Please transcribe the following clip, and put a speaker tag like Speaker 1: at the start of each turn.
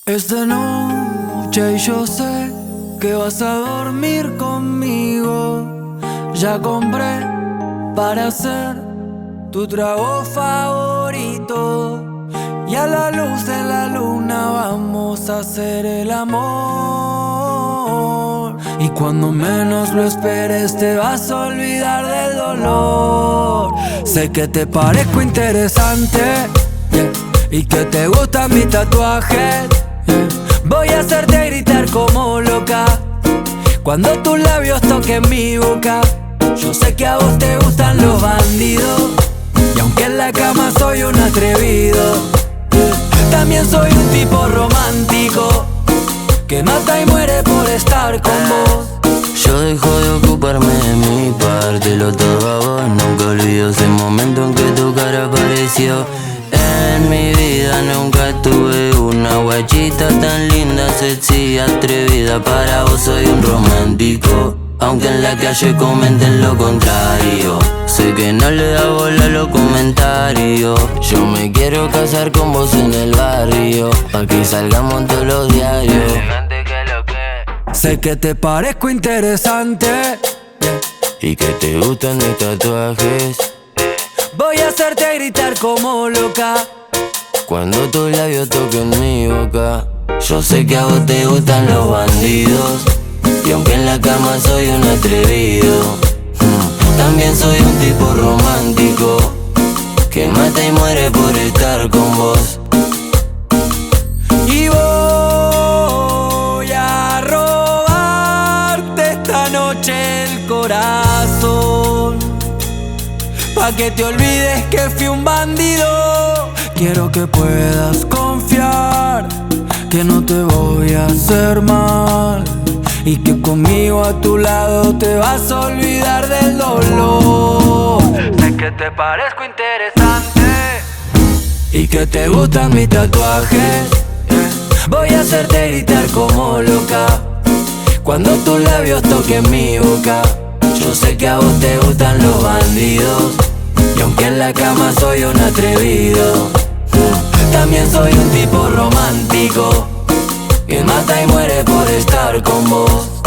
Speaker 1: Es de noche y yo sé que vas a dormir conmigo. Ya compré para hacer tu trago favorito. Y a la luz de la luna vamos a hacer el amor. Y cuando menos lo esperes te vas a olvidar del dolor. Sé que te parezco interesante, yeah, y que te gustan mis tatuajes, yeah. Voy a hacerte gritar como loca cuando tus labios toquen mi boca. Yo sé que a vos te gustan los bandidos, y aunque en la cama soy un atrevido, también soy un tipo romántico que mata y muere por estar con vos.
Speaker 2: Yo dejo de ocuparme de mi parte, lo todo a vos. Nunca olvido ese momento en que tu cara apareció en mi vida. Nunca tuve una guachita tan linda, sexy, atrevida. Para vos soy un romántico, aunque en la calle comenten lo contrario. Sé que no le da bola a los comentarios. Yo me quiero casar con vos en el barrio, pa' que salgamos todos los diarios.
Speaker 1: Sé que te parezco interesante,
Speaker 2: y que te gustan mis tatuajes.
Speaker 1: Voy a hacerte gritar como loca
Speaker 2: cuando tus labios toquen mi boca. Yo sé que a vos te gustan los bandidos, y aunque en la cama soy un atrevido, también soy un tipo romántico que mata y muere por estar con vos.
Speaker 1: Y voy a robarte esta noche el corazón, pa' que te olvides que fui un bandido. Quiero que puedas confiar que no te voy a hacer mal, y que conmigo a tu lado te vas a olvidar del dolor. Sé que te parezco interesante y que te gustan mis tatuajes, voy a hacerte gritar como loca cuando tus labios toquen mi boca. Yo sé que a vos te gustan los bandidos, y aunque en la cama soy un atrevido, también soy un tipo romántico que mata y muere por estar con vos.